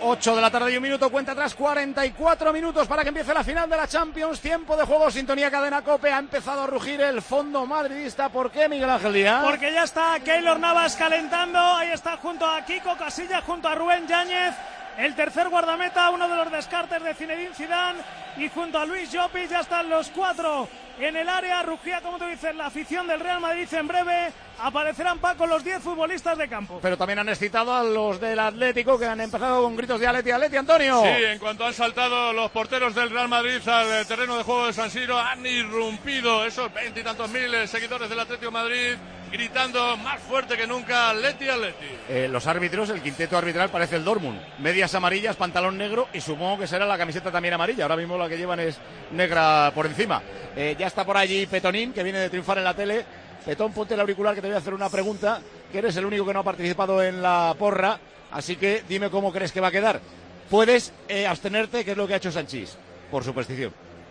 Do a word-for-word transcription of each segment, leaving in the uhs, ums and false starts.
ocho de la tarde y un minuto, cuenta atrás, cuarenta y cuatro minutos para que empiece la final de la Champions. Tiempo de juego, sintonía Cadena COPE. Ha empezado a rugir el fondo madridista. ¿Por qué, Miguel Ángel Díaz? Porque ya está Keylor Navas calentando. Ahí está junto a Kiko Casillas, junto a Rubén Yáñez, el tercer guardameta, uno de los descartes de Zinedine Zidane, y junto a Luis Llopis ya están los cuatro en el área. Rugía, como tú dices, la afición del Real Madrid. En breve aparecerán, Paco, los diez futbolistas de campo. Pero también han excitado a los del Atlético, que han empezado con gritos de Aleti, Aleti, Antonio. Sí, en cuanto han saltado los porteros del Real Madrid al terreno de juego de San Siro, han irrumpido esos veintitantos mil seguidores del Atlético de Madrid, gritando más fuerte que nunca, Atleti, Atleti. Eh, los árbitros, el quinteto arbitral parece el Dortmund. Medias amarillas, pantalón negro y supongo que será la camiseta también amarilla. Ahora mismo la que llevan es negra por encima. Eh, ya está por allí Petonín, que viene de triunfar en la tele. Petón, ponte el auricular que te voy a hacer una pregunta, que eres el único que no ha participado en la porra, así que dime cómo crees que va a quedar. Puedes eh, abstenerte, que es lo que ha hecho Sanchís, por superstición.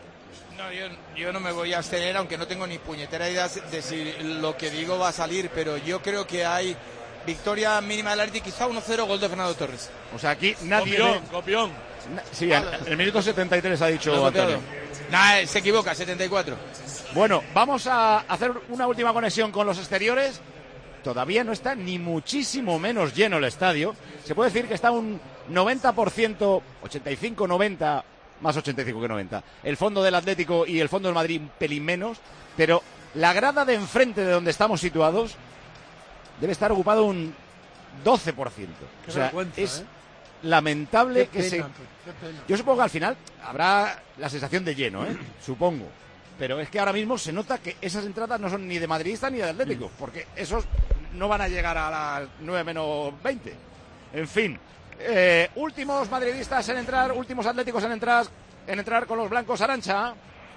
No, yo, yo no me voy a abstener, aunque no tengo ni puñetera idea de si lo que digo va a salir, pero yo creo que hay victoria mínima del Atleti, quizá uno cero, gol de Fernando Torres. O sea, aquí nadie... Copión, ve... copión. Na... Sí, en el minuto setenta y tres ha dicho Antonio. Nah, se equivoca, setenta y cuatro. Bueno, vamos a hacer una última conexión con los exteriores. Todavía no está ni muchísimo menos lleno el estadio. Se puede decir que está un noventa por ciento, ochenta y cinco noventa, más ochenta y cinco que noventa. El fondo del Atlético y el fondo del Madrid un pelín menos, pero la grada de enfrente de donde estamos situados debe estar ocupado un doce por ciento. Qué o sea, vergüenza, es ¿eh? lamentable Qué que pena, se... qué pena. Yo supongo que al final habrá la sensación de lleno, ¿eh? Supongo. Pero es que ahora mismo se nota que esas entradas no son ni de madridista ni de Atlético, porque esos no van a llegar a las nueve menos veinte. En fin, eh, últimos madridistas en entrar, últimos atléticos en entrar, en entrar con los blancos. Arancha.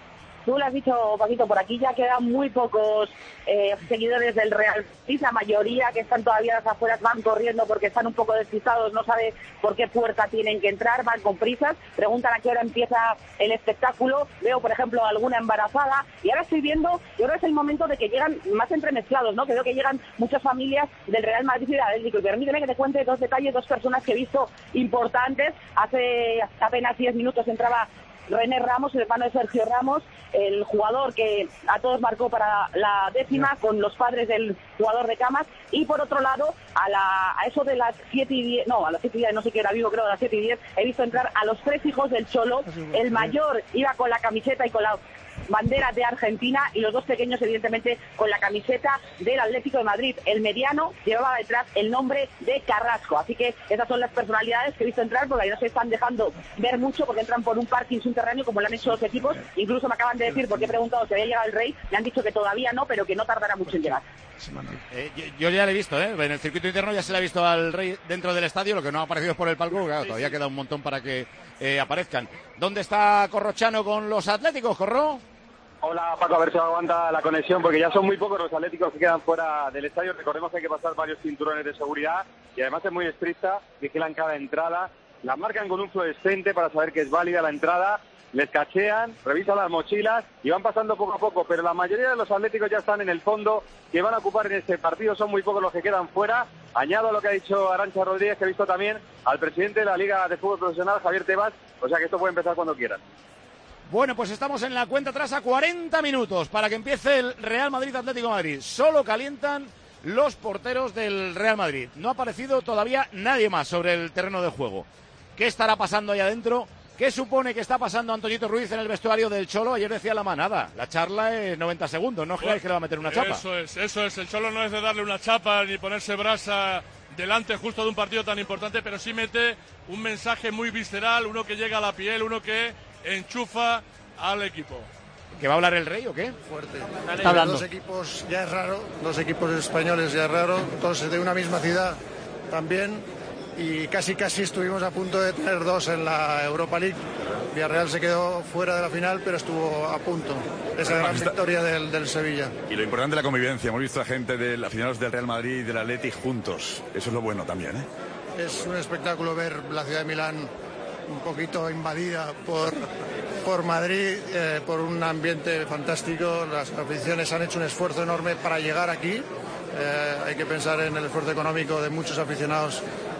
Tú lo has dicho, Paquito, por aquí ya quedan muy pocos eh, seguidores del Real Madrid. La mayoría que están todavía a las afueras van corriendo porque están un poco despistados, no sabe por qué puerta tienen que entrar, van con prisas, preguntan a qué hora empieza el espectáculo. Veo, por ejemplo, alguna embarazada, y ahora estoy viendo, yo creo que es el momento de que llegan más entremezclados, ¿no? Que veo que llegan muchas familias del Real Madrid y del Atlético. Y permíteme que te cuente dos detalles, dos personas que he visto importantes. Hace apenas diez minutos entraba René Ramos, el hermano de Sergio Ramos, el jugador que a todos marcó para la décima, con los padres del jugador de Camas. Y por otro lado, a, la, a eso de las siete y diez, no, a las siete y diez, no sé qué era vivo, creo, a las siete y diez, he visto entrar a los tres hijos del Cholo. El mayor iba con la camiseta y con la bandera de Argentina, y los dos pequeños, evidentemente, con la camiseta del Atlético de Madrid. El mediano llevaba detrás el nombre de Carrasco. Así que esas son las personalidades que he visto entrar, porque ahí no se están dejando ver mucho, porque entran por un parking subterráneo, como lo han hecho los equipos. Incluso me acaban de decir, porque he preguntado si había llegado el Rey, me han dicho que todavía no, pero que no tardará mucho en llegar. Eh, yo, yo ya le he visto, ¿eh? En el circuito interno ya se le ha visto al Rey dentro del estadio. Lo que no ha aparecido es por el palco, claro, todavía queda un montón para que eh, aparezcan. ¿Dónde está Corrochano con los Atléticos, Corro? Hola, Paco, a ver si aguanta la conexión, porque ya son muy pocos los atléticos que quedan fuera del estadio. Recordemos que hay que pasar varios cinturones de seguridad y además es muy estricta, vigilan cada entrada, la marcan con un fluorescente para saber que es válida la entrada, les cachean, revisan las mochilas y van pasando poco a poco, pero la mayoría de los atléticos ya están en el fondo, que van a ocupar en este partido, son muy pocos los que quedan fuera. Añado a lo que ha dicho Arantxa Rodríguez, que he visto también al presidente de la Liga de Fútbol Profesional, Javier Tebas, o sea que esto puede empezar cuando quieran. Bueno, pues estamos en la cuenta atrás a cuarenta minutos para que empiece el Real Madrid Atlético de Madrid. Solo calientan los porteros del Real Madrid. No ha aparecido todavía nadie más sobre el terreno de juego. ¿Qué estará pasando ahí adentro? ¿Qué supone que está pasando Antoñito Ruiz en el vestuario del Cholo? Ayer decía la manada, la charla es noventa segundos, no creáis que le va a meter una chapa. Eso es, eso es, el Cholo no es de darle una chapa ni ponerse brasa delante justo de un partido tan importante, pero sí mete un mensaje muy visceral, uno que llega a la piel, uno que enchufa al equipo. ¿Que va a hablar el Rey o qué? Fuerte. Está hablando. Dos equipos ya es raro, dos equipos españoles ya es raro, todos de una misma ciudad también, y casi casi estuvimos a punto de tener dos en la Europa League. Villarreal se quedó fuera de la final, pero estuvo a punto. Esa gran victoria del, del Sevilla. Y lo importante es la convivencia. Hemos visto a gente de aficionados del Real Madrid y del Atleti juntos. Eso es lo bueno también, ¿eh? Es un espectáculo ver la ciudad de Milán un poquito invadida por, por Madrid, eh, por un ambiente fantástico. Las aficiones han hecho un esfuerzo enorme para llegar aquí. Eh, hay que pensar en el esfuerzo económico de muchos aficionados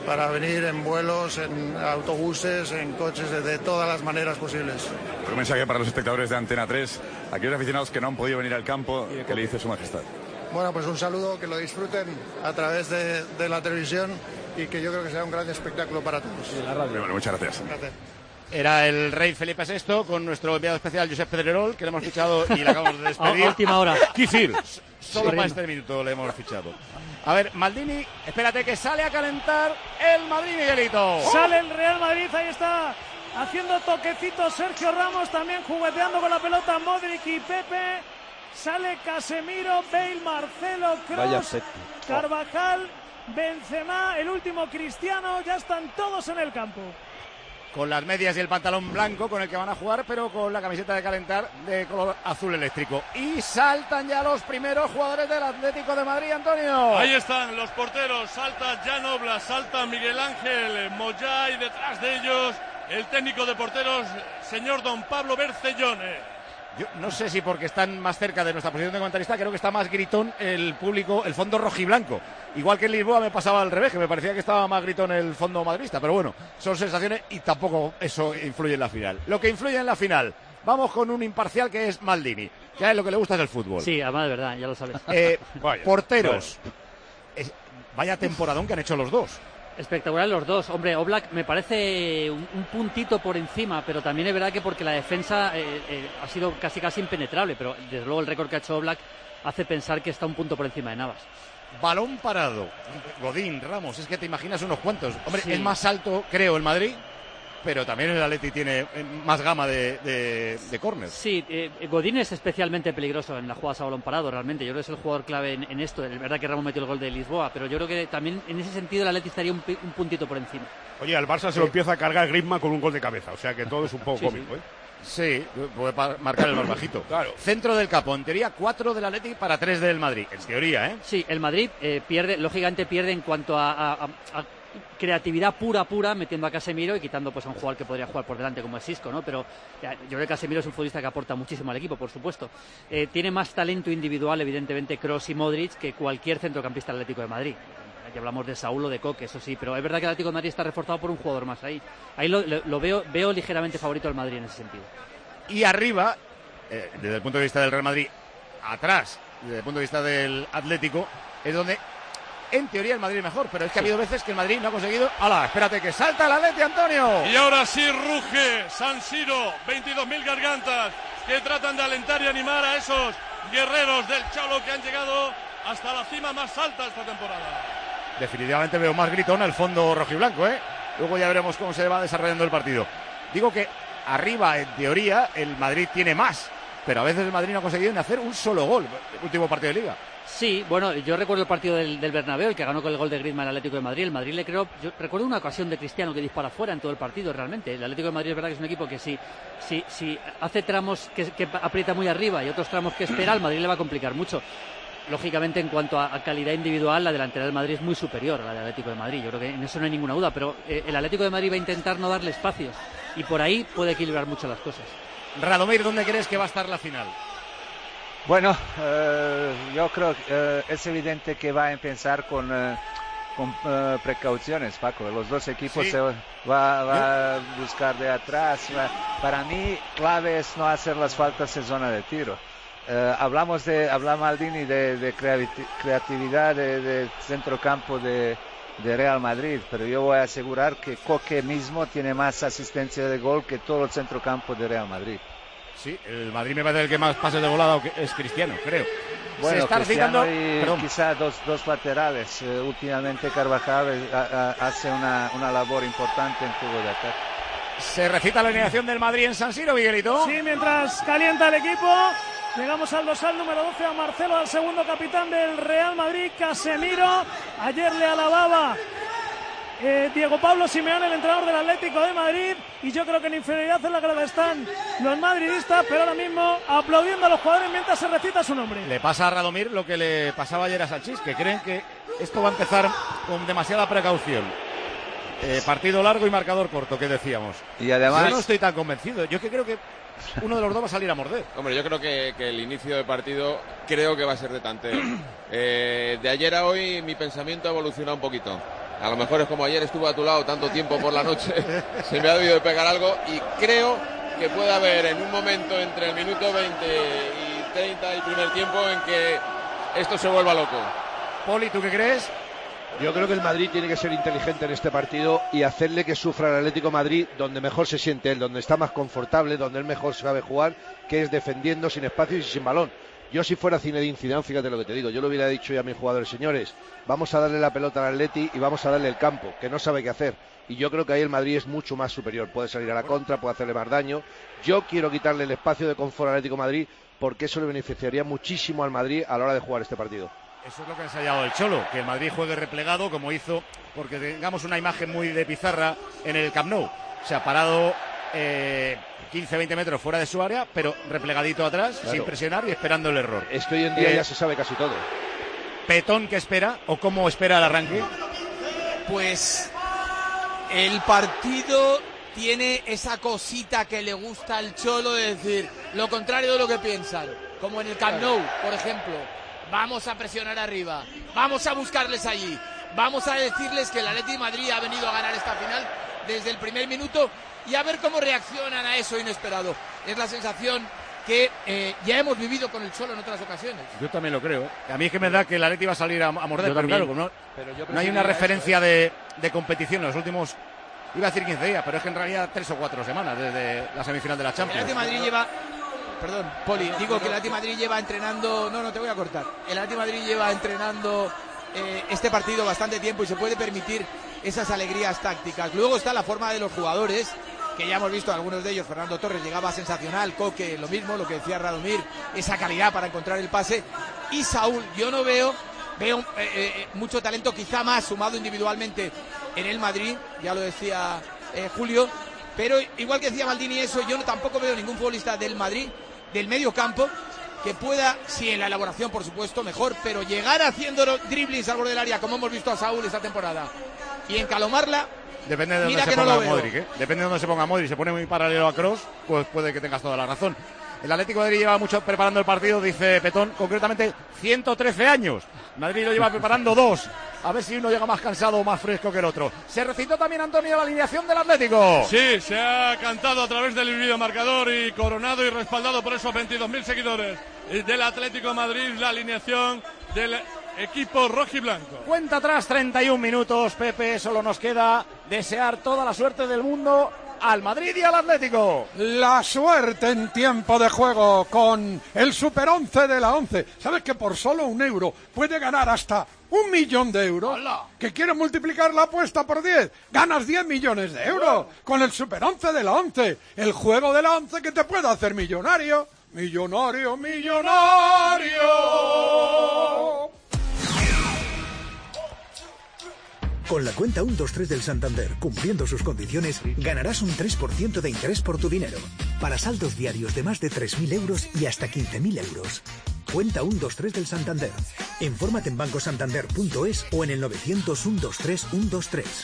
para venir en vuelos, en autobuses, en coches, de, de todas las maneras posibles. Un mensaje para los espectadores de Antena tres, aquellos aficionados que no han podido venir al campo, que le dice Su Majestad. Bueno, pues un saludo, que lo disfruten a través de, de la televisión y que yo creo que será un gran espectáculo para todos. Y la radio. Bueno, muchas gracias. Gracias. Era el rey Felipe sexto con nuestro enviado especial Josep Pedrerol, que le hemos fichado y le acabamos de despedir. A última hora. Kicil. Solo para este minuto le hemos fichado. A ver, Maldini, espérate que sale a calentar el Madrid, Miguelito. Sale el Real Madrid, ahí está haciendo toquecitos Sergio Ramos, también jugueteando con la pelota Modric y Pepe. Sale Casemiro, Bale, Marcelo, Kroos, Carvajal, Benzema, el último Cristiano, ya están todos en el campo. Con las medias y el pantalón blanco con el que van a jugar, pero con la camiseta de calentar de color azul eléctrico. Y saltan ya los primeros jugadores del Atlético de Madrid, Antonio. Ahí están los porteros, salta Jan Oblak, salta Miguel Ángel Moyá y detrás de ellos el técnico de porteros, señor don Pablo Bercellone. Yo no sé si porque están más cerca de nuestra posición de comentarista, creo que está más gritón el público, el fondo rojiblanco. Igual que en Lisboa me pasaba al revés, que me parecía que estaba más gritón el fondo madridista. Pero bueno, son sensaciones y tampoco eso influye en la final. Lo que influye en la final, vamos con un imparcial que es Maldini, que a él lo que le gusta es el fútbol. Sí, además de verdad, ya lo sabes. Eh, vaya, porteros. Vaya. Es, vaya temporadón que han hecho los dos. Espectacular los dos. Hombre, Oblak me parece un, un puntito por encima, pero también es verdad que porque la defensa eh, eh, ha sido casi casi impenetrable, pero desde luego el récord que ha hecho Oblak hace pensar que está un punto por encima de Navas. Balón parado. Godín, Ramos, es que te imaginas unos cuantos. Hombre, sí. Es más alto, creo, el Madrid, pero también el Atleti tiene más gama de, de, de córner. Sí, eh, Godín es especialmente peligroso en las jugadas a balón parado, realmente. Yo creo que es el jugador clave en, en esto. Es verdad que Ramos metió el gol de Lisboa, pero yo creo que también en ese sentido el Atleti estaría un, un puntito por encima. Oye, al Barça sí. se lo empieza a cargar Griezmann con un gol de cabeza, o sea que todo es un poco sí, cómico, sí. ¿eh? Sí, puede marcar el más bajito. Claro. Centro del campo, en teoría cuatro del Atleti para tres del Madrid, en teoría, ¿eh? Sí, el Madrid eh, pierde, lógicamente pierde en cuanto a, a, a, a creatividad pura, pura, metiendo a Casemiro y quitando pues a un jugador que podría jugar por delante como es Isco, ¿no? Pero ya, yo creo que Casemiro es un futbolista que aporta muchísimo al equipo, por supuesto. Eh, tiene más talento individual, evidentemente, Kroos y Modric que cualquier centrocampista del Atlético de Madrid. Aquí hablamos de Saúl o de Coque, eso sí, pero es verdad que el Atlético de Madrid está reforzado por un jugador más ahí. Ahí lo, lo, lo veo, veo ligeramente favorito al Madrid en ese sentido. Y arriba, eh, desde el punto de vista del Real Madrid, atrás, desde el punto de vista del Atlético, es donde en teoría el Madrid es mejor, pero es que sí. ha habido veces que el Madrid no ha conseguido. ¡Hala! Espérate que salta el Atleti, Antonio. Y ahora sí ruge San Siro, veintidós mil gargantas que tratan de alentar y animar a esos guerreros del Cholo que han llegado hasta la cima más alta esta temporada. Definitivamente veo más gritón al fondo rojiblanco, ¿eh? Luego ya veremos cómo se va desarrollando el partido. Digo que arriba, en teoría, el Madrid tiene más, pero a veces el Madrid no ha conseguido ni hacer un solo gol. El último partido de Liga. Sí, bueno, yo recuerdo el partido del, del Bernabéu, el que ganó con el gol de Griezmann el Atlético de Madrid. El Madrid le creó, yo recuerdo una ocasión de Cristiano que dispara fuera en todo el partido, realmente. El Atlético de Madrid es verdad que es un equipo que si, si, si hace tramos que, que aprieta muy arriba y otros tramos que espera, al Madrid le va a complicar mucho. Lógicamente, en cuanto a, a calidad individual, la delantera del Madrid es muy superior a la del Atlético de Madrid. Yo creo que en eso no hay ninguna duda, pero eh, el Atlético de Madrid va a intentar no darle espacios y por ahí puede equilibrar mucho las cosas. Radomir, ¿dónde crees que va a estar la final? Bueno, eh, yo creo que eh, es evidente que va a empezar con, eh, con eh, precauciones, Paco. Los dos equipos sí. se va, va a buscar de atrás. Va. Para mí, clave es no hacer las faltas en zona de tiro. Eh, hablamos de, habla Maldini de, de creatividad de, de centrocampo de, de Real Madrid, pero yo voy a asegurar que Coque mismo tiene más asistencia de gol que todo el centrocampo de Real Madrid. Sí, el Madrid me parece el que más pases de volada es Cristiano, creo. Bueno, Se está Cristiano recitando... y quizá dos, dos laterales. Uh, últimamente Carvajal a, a, hace una, una labor importante en juego de ataque. Se recita la alineación del Madrid en San Siro, Miguelito. Sí, mientras calienta el equipo, llegamos al dosal número doce, a Marcelo, al segundo capitán del Real Madrid, Casemiro. Ayer le alababa Eh, Diego Pablo Simeone, el entrenador del Atlético de Madrid, y yo creo que en inferioridad en la grada están los madridistas, pero ahora mismo aplaudiendo a los jugadores mientras se recita su nombre. Le pasa a Radomir lo que le pasaba ayer a Sanchís, que creen que esto va a empezar con demasiada precaución. Eh, partido largo y marcador corto, que decíamos. Y además... Yo no estoy tan convencido, yo es que creo que uno de los dos va a salir a morder. Hombre, yo creo que, que el inicio de partido creo que va a ser de tanteo. Eh, de ayer a hoy mi pensamiento ha evolucionado un poquito. A lo mejor es como ayer estuve a tu lado tanto tiempo por la noche, se me ha debido de pegar algo y creo que puede haber en un momento entre el minuto veinte y treinta el primer tiempo en que esto se vuelva loco. Poli, ¿tú qué crees? Yo creo que el Madrid tiene que ser inteligente en este partido y hacerle que sufra al Atlético de Madrid donde mejor se siente él, donde está más confortable, donde él mejor sabe jugar, que es defendiendo sin espacios y sin balón. Yo si fuera Zinedine Zidane, fíjate lo que te digo, yo lo hubiera dicho ya a mis jugadores, señores, vamos a darle la pelota al Atleti y vamos a darle el campo, que no sabe qué hacer. Y yo creo que ahí el Madrid es mucho más superior, puede salir a la contra, puede hacerle más daño. Yo quiero quitarle el espacio de confort al Atlético de Madrid porque eso le beneficiaría muchísimo al Madrid a la hora de jugar este partido. Eso es lo que ha ensayado el Cholo, que el Madrid juegue replegado como hizo, porque tengamos una imagen muy de pizarra en el Camp Nou. O sea, parado eh, quince a veinte metros fuera de su área, pero replegadito atrás, claro, sin presionar y esperando el error. Es que hoy en día eh, ya se sabe casi todo. ¿Petón qué espera o cómo espera el arranque? Pues el partido tiene esa cosita que le gusta al Cholo de decir lo contrario de lo que piensan, como en el Camp Nou, por ejemplo. Vamos a presionar arriba, vamos a buscarles allí, vamos a decirles que el Atleti de Madrid ha venido a ganar esta final desde el primer minuto y a ver cómo reaccionan a eso inesperado. Es la sensación que eh, ya hemos vivido con el Cholo en otras ocasiones. Yo también lo creo. A mí es que me da que el Atleti va a salir a, a morder, pero claro, no, pero yo no hay una referencia eso, ¿eh? de, de competición en los últimos, iba a decir quince días, pero es que en realidad tres o cuatro semanas desde la semifinal de la Champions. El Atleti de Madrid lleva... Perdón, Poli, digo que el Atleti de Madrid lleva entrenando... No, no, te voy a cortar. El Atleti de Madrid lleva entrenando eh, este partido bastante tiempo y se puede permitir esas alegrías tácticas. Luego está la forma de los jugadores, que ya hemos visto algunos de ellos. Fernando Torres llegaba sensacional, Coque lo mismo, lo que decía Radomir, esa calidad para encontrar el pase. Y Saúl, yo no veo... Veo eh, eh, mucho talento, quizá más sumado individualmente en el Madrid, ya lo decía eh, Julio, pero igual que decía Maldini eso, yo no, tampoco veo ningún futbolista del Madrid, del medio campo, que pueda, sí, en la elaboración por supuesto, mejor, pero llegar haciendo driblings al borde del área, como hemos visto a Saúl esta temporada, y encalomarla. Depende de dónde se ponga Modric, ¿eh? Depende de dónde se ponga Modric, se pone muy paralelo a Kroos, pues puede que tengas toda la razón. El Atlético de Madrid lleva mucho preparando el partido, dice Petón, concretamente ciento trece años. Madrid lo lleva preparando dos. A ver si uno llega más cansado o más fresco que el otro. Se recitó también, Antonio, la alineación del Atlético. Sí, se ha cantado a través del video marcador y coronado y respaldado por esos veintidós mil seguidores del Atlético de Madrid, la alineación del equipo rojiblanco. Cuenta atrás, treinta y un minutos, Pepe. Solo nos queda desear toda la suerte del mundo al Madrid y al Atlético. La suerte en tiempo de juego con el Super once de la once. ¿Sabes que por solo un euro puede ganar hasta un millón de euros? ¡Hola! ¿Que quieres multiplicar la apuesta por diez? Ganas diez millones de euros con el Super once de la once. El juego de la once que te puede hacer millonario. Millonario, millonario. Con la cuenta uno dos tres del Santander, cumpliendo sus condiciones, ganarás un tres por ciento de interés por tu dinero. Para saldos diarios de más de tres mil euros y hasta quince mil euros. Cuenta uno dos tres del Santander. Infórmate en banco santander punto es o en el novecientos uno dos tres uno dos tres.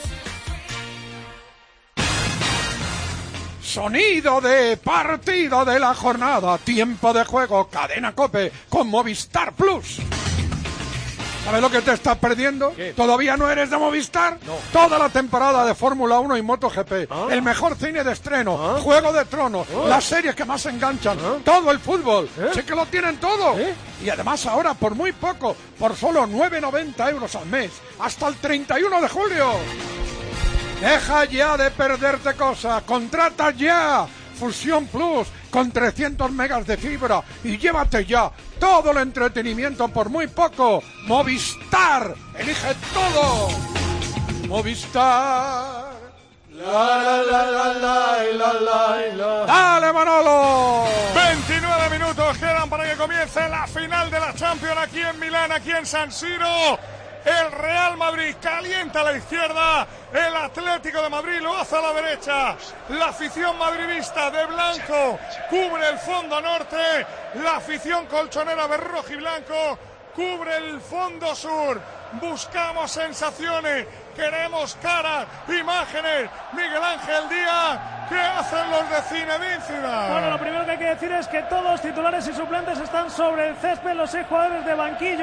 Sonido de partido de la jornada. Tiempo de juego. Cadena COPE con Movistar Plus. ¿Sabes lo que te estás perdiendo? ¿Qué? ¿Todavía no eres de Movistar? No. Toda la temporada de Fórmula uno y MotoGP. ¿Ah? El mejor cine de estreno. ¿Ah? Juego de Tronos. ¿Ah? Las series que más enganchan. ¿Ah? Todo el fútbol. ¿Eh? Sí que lo tienen todo. ¿Eh? Y además ahora por muy poco. Por solo nueve noventa euros al mes. Hasta el treinta y uno de julio. Deja ya de perderte cosas. Contrata ya Fusión Plus con trescientos megas de fibra y llévate ya todo el entretenimiento por muy poco. Movistar, elige todo. Movistar. La, la, la, la, la, la, la, la. ¡Dale, Manolo! veintinueve minutos quedan para que comience la final de la Champions aquí en Milán, aquí en San Siro. El Real Madrid calienta a la izquierda, el Atlético de Madrid lo hace a la derecha. La afición madridista de blanco cubre el fondo norte, la afición colchonera de rojo y blanco cubre el fondo sur. Buscamos sensaciones, queremos caras, imágenes. Miguel Ángel Díaz, ¿qué hacen los de Zinedine Zidane? Bueno, lo primero que hay que decir es que todos los titulares y suplentes están sobre el césped, los seis jugadores de banquillo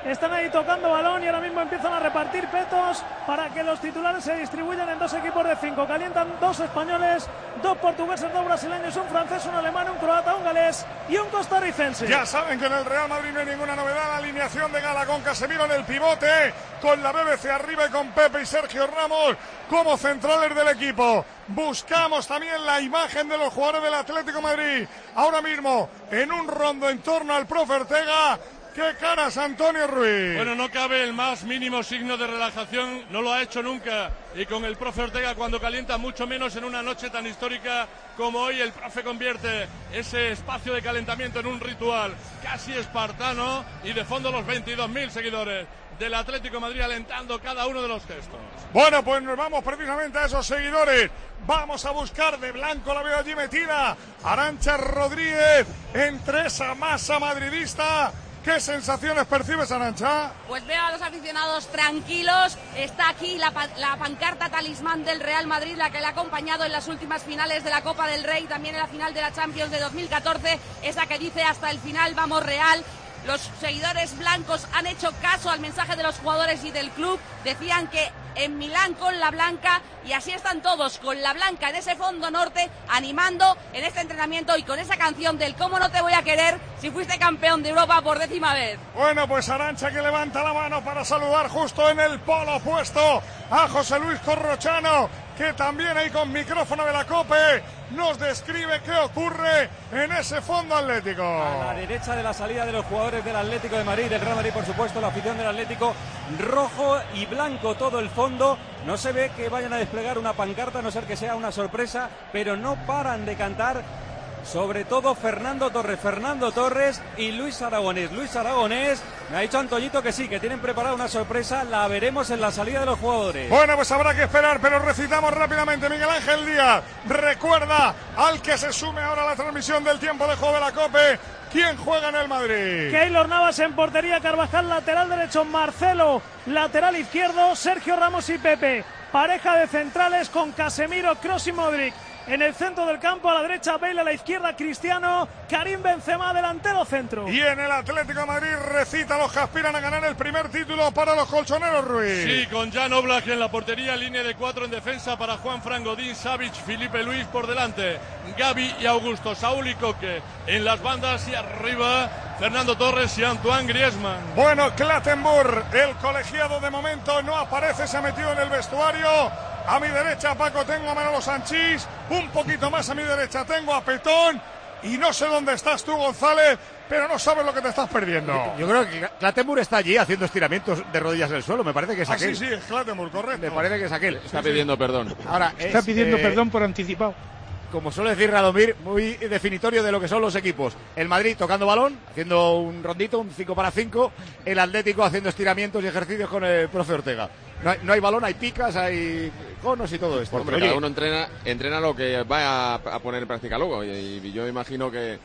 están ahí tocando balón y ahora mismo empiezan a repartir petos para que los titulares se distribuyan en dos equipos de cinco. Calientan dos españoles, dos portugueses, dos brasileños, un francés, un alemán, un croata, un galés y un costarricense. Ya saben que en el Real Madrid no hay ninguna novedad. La alineación de gala con Casemiro en el pivote, con la B B C arriba y con Pepe y Sergio Ramos como centrales del equipo. Buscamos también la imagen de los jugadores del Atlético de Madrid ahora mismo en un rondo en torno al profe Ortega. ¡Qué caras, Antonio Ruiz! Bueno, no cabe el más mínimo signo de relajación, no lo ha hecho nunca. Y con el profe Ortega, cuando calienta, mucho menos en una noche tan histórica como hoy, el profe convierte ese espacio de calentamiento en un ritual casi espartano, y de fondo los veintidós mil seguidores del Atlético de Madrid alentando cada uno de los gestos. Bueno, pues nos vamos precisamente a esos seguidores. Vamos a buscar de blanco, la veo allí metida, Arantxa Rodríguez, entre esa masa madridista. ¿Qué sensaciones percibes, Arantxa? Pues veo a los aficionados tranquilos. Está aquí la, la pancarta talismán del Real Madrid, la que le ha acompañado en las últimas finales de la Copa del Rey, también en la final de la Champions de dos mil catorce, esa que dice hasta el final vamos Real. Los seguidores blancos han hecho caso al mensaje de los jugadores y del club. Decían que en Milán con la blanca, y así están todos con la blanca en ese fondo norte, animando en este entrenamiento y con esa canción del cómo no te voy a querer si fuiste campeón de Europa por décima vez. Bueno, pues Arantxa, que levanta la mano para saludar justo en el polo opuesto a José Luis Corrochano, que también ahí con micrófono de la COPE nos describe qué ocurre en ese fondo atlético. A la derecha de la salida de los jugadores del Atlético de Madrid, del Real Madrid, por supuesto, la afición del Atlético, rojo y blanco todo el fondo. No se ve que vayan a desplegar una pancarta, a no ser que sea una sorpresa, pero no paran de cantar, sobre todo Fernando Torres, Fernando Torres y Luis Aragonés. Luis Aragonés, me ha dicho Antoñito que sí, que tienen preparada una sorpresa, la veremos en la salida de los jugadores. Bueno, pues habrá que esperar, pero recitamos rápidamente. Miguel Ángel Díaz recuerda al que se sume ahora a la transmisión del tiempo de juego de la COPE. ¿Quién juega en el Madrid? Keylor Navas en portería, Carvajal lateral derecho, Marcelo lateral izquierdo, Sergio Ramos y Pepe. Pareja de centrales con Casemiro, Kroos y Modric. En el centro del campo, a la derecha Bale, a la izquierda Cristiano, Karim Benzema, delantero centro. Y en el Atlético de Madrid recita los que aspiran a ganar el primer título para los colchoneros, Ruiz. Sí, con Jan Oblak en la portería, línea de cuatro en defensa para Juan Fran, Godín, Savic, Felipe Luis por delante, Gavi y Augusto, Saúl y Coque en las bandas, y arriba Fernando Torres y Antoine Griezmann. Bueno, Clattenburg, el colegiado de momento no aparece, se ha metido en el vestuario. A mi derecha, Paco, tengo a Manolo Sanchís. Un poquito más a mi derecha tengo a Petón. Y no sé dónde estás tú, González, pero no sabes lo que te estás perdiendo. Yo, yo creo que Clattenburg está allí haciendo estiramientos de rodillas en el suelo. Me parece que es ah, aquel. sí, sí, es Clattenburg, correcto. Me parece que es aquel. Está pidiendo sí. perdón. Ahora, está es, pidiendo eh, perdón por anticipado. Como suele decir Radomir, muy definitorio de lo que son los equipos. El Madrid tocando balón, haciendo un rondito, un cinco para cinco. El Atlético haciendo estiramientos y ejercicios con el profe Ortega. No hay, no hay balón, hay picas, hay conos y todo esto. Hombre, cada uno entrena, entrena lo que va a, a poner en práctica luego. Y, y yo imagino que,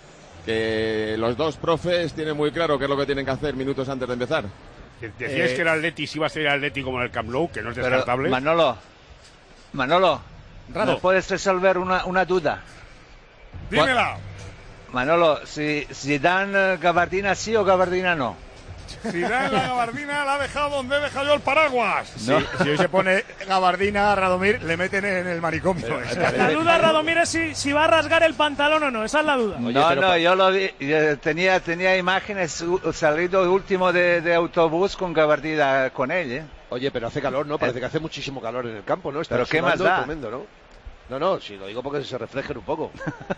que los dos profes tienen muy claro qué es lo que tienen que hacer minutos antes de empezar. Decías eh, que el Atleti sí iba a ser el Atleti como en el Camp Nou, que no es descartable. Pero, Manolo, Manolo, ¿me puedes resolver una, una duda? Dímela. Manolo, si, si dan gabardina sí o gabardina no. Si dan la gabardina, la ha dejado donde he dejado yo el paraguas. No. Si, si hoy se pone gabardina a Radomir, le meten en el manicomio. La duda, Radomir, es si, si va a rasgar el pantalón o no. Esa es la duda. Oye, no, no, yo lo vi. Yo tenía, tenía imágenes salido último de, de autobús con gabardina con él, ¿eh? Oye, pero hace calor, ¿no? Parece que hace muchísimo calor en el campo, ¿no? Está pero qué más da. Tremendo, ¿no? No, no, si lo digo porque se reflejen un poco.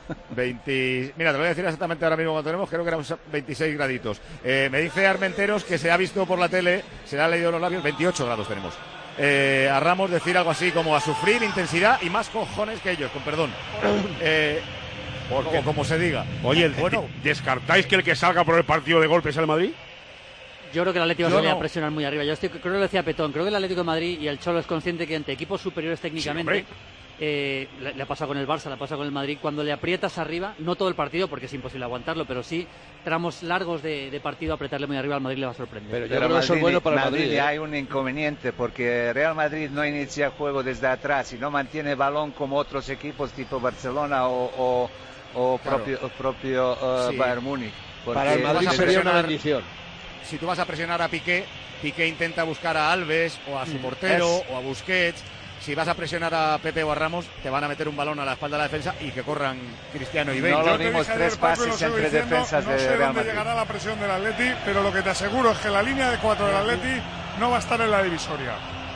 veinte Mira, te lo voy a decir exactamente ahora mismo cuando tenemos, creo que éramos veintiséis graditos. Eh, me dice Armenteros que se ha visto por la tele, se le ha leído los labios, veintiocho grados tenemos. Eh, a Ramos decir algo así como a sufrir intensidad y más cojones que ellos, con perdón. Eh, Porque, o como se diga. Oye, bueno, ¿descartáis que el que salga por el partido de golpes es el Madrid? Yo creo que el Atlético va a salir no. a presionar muy arriba. Yo estoy, creo que lo decía Petón, creo que el Atlético de Madrid y el Cholo es consciente que ante equipos superiores técnicamente, sí, eh, le, le ha pasado con el Barça, le ha pasado con el Madrid, cuando le aprietas arriba, no todo el partido porque es imposible aguantarlo, pero sí tramos largos de, de partido, apretarle muy arriba al Madrid le va a sorprender. Pero yo creo que eso es bueno para el Madrid. Madrid ¿eh? Hay un inconveniente porque Real Madrid no inicia el juego desde atrás y no mantiene balón como otros equipos tipo Barcelona o, o, o claro. propio, o propio uh, sí. Bayern Múnich. Para el Madrid sería una bendición. si tú vas a presionar a Piqué, Piqué intenta buscar a Alves o a su portero Es. o a Busquets. Si vas a presionar a Pepe o a Ramos, te van a meter un balón a la espalda de la defensa y que corran Cristiano y Bale. No Yo lo te vimos dije tres ayer, Paco, y lo pases sigo entre diciendo, defensas no de sé Real dónde Madrid. llegará la presión del Atleti, pero lo que te aseguro es que la línea de cuatro del Atleti no va a estar en la divisoria.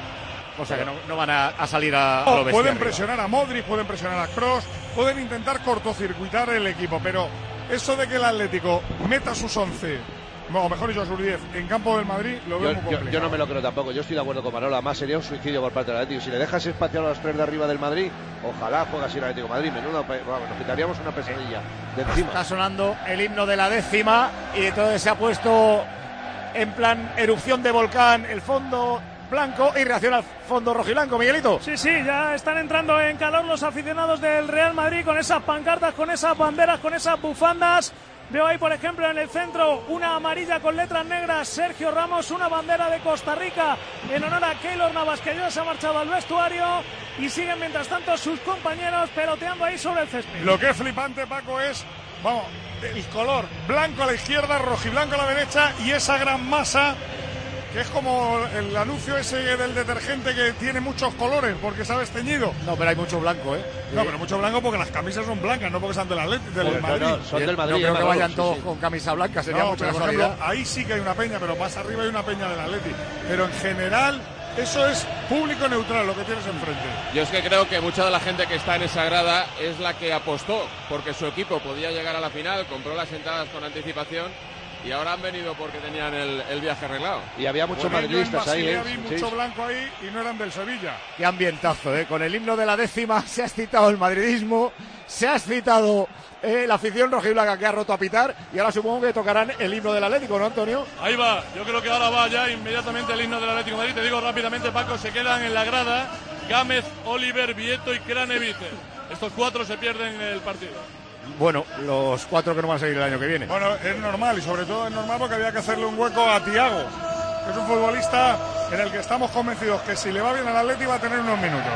O sea que no, no van a, a salir a, a lo bestia Pueden arriba. presionar a Modric, pueden presionar a Kroos, pueden intentar cortocircuitar el equipo, pero eso de que el Atlético meta sus once, o mejor dicho, sus diez en campo del Madrid, lo veo Yo, muy yo- complicado. yo no me lo creo tampoco. Yo estoy de acuerdo con Manolo. Además, sería un suicidio por parte del Atlético. Si le dejas espacio a los tres de arriba del Madrid, ojalá juegue así el Atlético de Madrid. Menudo, pe- vamos, nos quitaríamos una pesadilla de encima. Está sonando el himno de la décima y entonces se ha puesto en plan erupción de volcán el fondo blanco y reacciona al fondo rojiblanco, Miguelito. Sí, sí, ya están entrando en calor los aficionados del Real Madrid con esas pancartas, con esas banderas, con esas bufandas. Veo ahí, por ejemplo, en el centro una amarilla con letras negras, Sergio Ramos, una bandera de Costa Rica en honor a Keylor Navas, que ya se ha marchado al vestuario, y siguen mientras tanto sus compañeros peloteando ahí sobre el césped. Lo que es flipante, Paco, es, vamos, el color blanco a la izquierda, rojiblanco a la derecha y esa gran masa que es como el anuncio ese del detergente que tiene muchos colores porque sabes teñido. No, pero hay mucho blanco, ¿eh? No, pero mucho blanco porque las camisas son blancas, no porque sean del Atlético, del Joder, Madrid. no, son del Madrid, no creo que vayan todos con camisa blanca, sería No, mucha pero por casualidad. ejemplo, ahí sí que hay una peña, pero más arriba hay una peña del Atlético. Pero en general, eso es público neutral lo que tienes enfrente. Yo es que creo que mucha de la gente que está en esa grada es la que apostó porque su equipo podía llegar a la final, compró las entradas con anticipación y ahora han venido porque tenían el, el viaje arreglado. Y había muchos Bueno, yo en madridistas ahí, Basilea ¿eh? vi Sí. mucho blanco ahí y no eran del Sevilla. Qué ambientazo, ¿eh? Con el himno de la décima se ha excitado el madridismo, se ha excitado eh, la afición rojiblanca que ha roto a pitar y ahora supongo que tocarán el himno del Atlético, ¿no, Antonio? Ahí va, yo creo que ahora va ya inmediatamente el himno del Atlético de Madrid. Te digo rápidamente, Paco, se quedan en la grada Gámez, Oliver, Vieto y Craneviter. Estos cuatro se pierden el partido. Bueno, los cuatro que no van a seguir el año que viene. Bueno, es normal y sobre todo es normal porque había que hacerle un hueco a Thiago, que es un futbolista en el que estamos convencidos que si le va bien al Atlético va a tener unos minutos.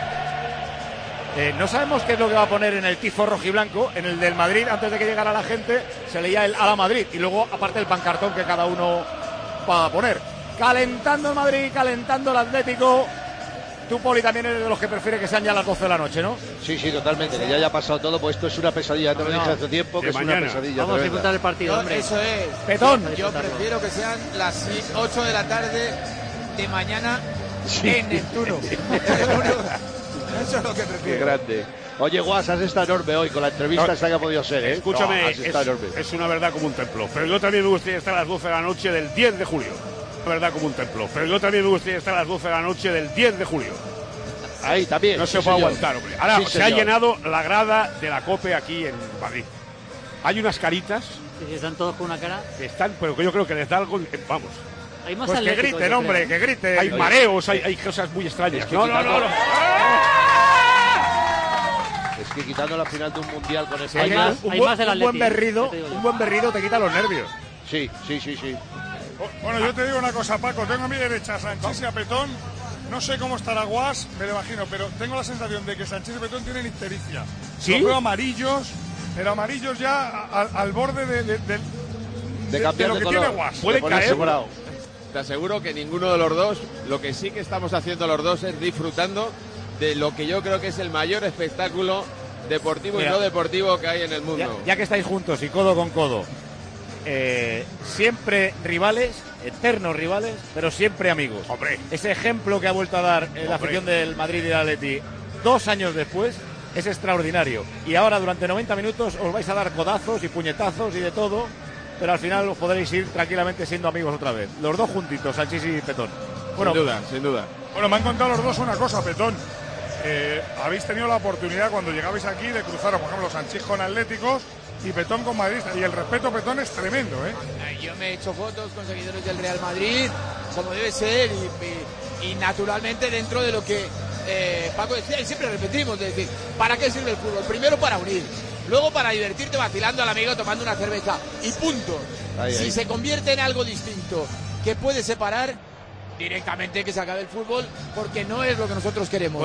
Eh, no sabemos qué es lo que va a poner en el tifo rojiblanco, en el del Madrid, antes de que llegara la gente, se leía el a la Madrid y luego aparte el pancartón que cada uno va a poner. Calentando el Madrid, calentando el Atlético. Tú, Poli, también eres de los que prefiere que sean ya las doce de la noche, ¿no? Sí, sí, totalmente. Que ya haya pasado todo, pues esto es una pesadilla. Te lo No, dije hace tiempo que de es mañana. una pesadilla. Vamos a tremenda. disfrutar el partido, Yo- hombre. Eso es. Petón. Yo prefiero que sean las ocho de la tarde de mañana en Neptuno. Eso es lo que Qué prefiero. grande. Oye, Guas, has estado enorme hoy con la entrevista No, esa que ha podido ser, ¿eh? Escúchame, No, has estado es, enorme. es una verdad como un templo. Pero yo también me gustaría estar a las doce de la noche del diez de julio. Una verdad como un templo. Pero yo también me gustaría estar a las doce de la noche del diez de julio. Ahí también. No sí, se puede señor. aguantar, hombre. Ahora Sí, se ha señor. llenado la grada de la COPE aquí en Madrid. Hay unas caritas Sí, sí, están todos con una cara. que están, pero que yo creo que les da algo. eh, Vamos. Hay más Pues que atléticos, griten, yo hombre, creo. que griten. Hay mareos, hay, hay cosas muy extrañas. Es que No, no, quitando- no, no. Es que quitando la final de un mundial con Sí, Hay España. más, un, hay buen, más del un buen Atleti, ¿eh? berrido, Ya te digo yo. un buen berrido te quita los nervios. Sí, sí, sí, sí. Bueno, yo te digo una cosa, Paco. Tengo a mi derecha a Sánchez y a Petón. No sé cómo estará Guas, me lo imagino, pero tengo la sensación de que Sánchez y Petón tienen ictericia. ¿Sí? Los veo amarillos, pero amarillos ya a- a- al borde de, de- de- De cambiar lo de que color. tiene Guas. De Puede ponerse caer. morado. Te aseguro que ninguno de los dos, lo que sí que estamos haciendo los dos es disfrutando de lo que yo creo que es el mayor espectáculo deportivo Mira, y no deportivo que hay en el Ya, mundo. ya que estáis juntos y codo con codo, eh, siempre rivales, eternos rivales, pero siempre amigos. Hombre. Ese ejemplo que ha vuelto a dar eh, la Hombre. afición del Madrid y del Atleti dos años después es extraordinario. Y ahora durante noventa minutos os vais a dar codazos y puñetazos y de todo, pero al final os podréis ir tranquilamente siendo amigos otra vez. Los dos juntitos, Sanchís y Petón. Bueno, sin duda, sin duda. Bueno, me han contado los dos una cosa, Petón. Eh, habéis tenido la oportunidad cuando llegabais aquí de cruzar, por ejemplo, Sanchís con Atléticos y Petón con madridistas. Y el respeto a Petón es tremendo, ¿eh? Yo me he hecho fotos con seguidores del Real Madrid, como debe ser, y, y- y naturalmente dentro de lo que eh, Paco decía, y siempre repetimos, de decir, ¿para qué sirve el fútbol? Primero para unir, luego para divertirte vacilando al amigo tomando una cerveza, y punto. Ahí, si ahí. se convierte en algo distinto que puede separar, directamente que se acabe el fútbol, porque no es lo que nosotros queremos. bueno,